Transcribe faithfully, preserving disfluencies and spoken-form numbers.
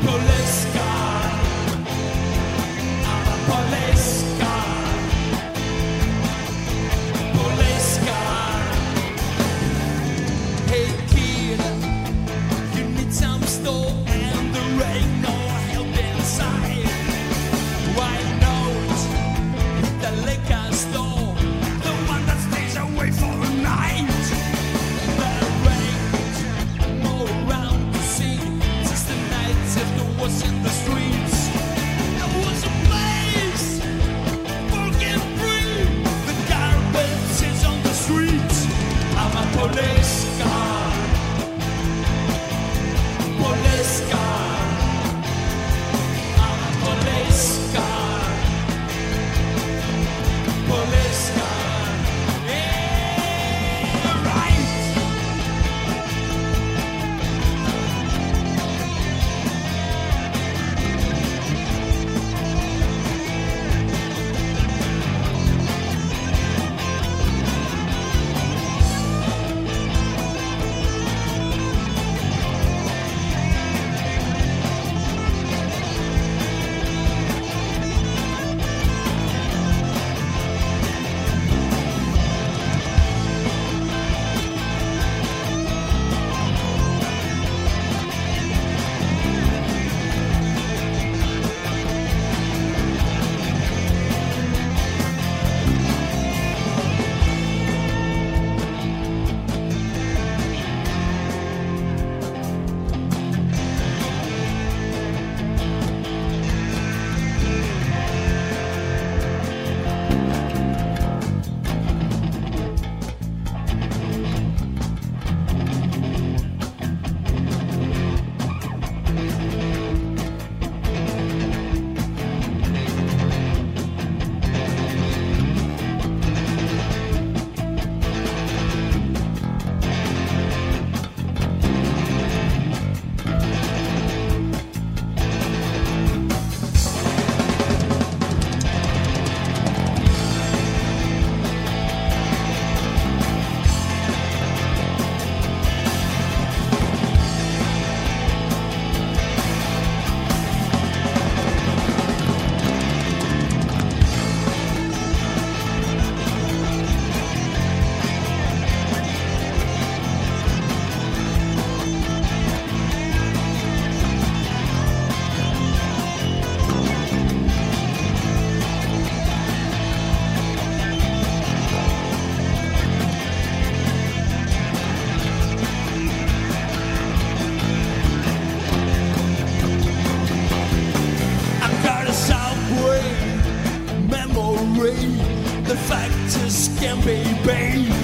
police car. I'm a police car. Police car. Hey kid, you need some store and there ain't no help inside. Why not hit the liquor store, the one that stays away for the night? There ain't more around to see since the nights after was in the streets. There was a place for getting free. The garbage is on the streets. I'm a police car. Police car. I'm a police car. Police car. Yeah, right. I've got a subway memory. The factors can be paid.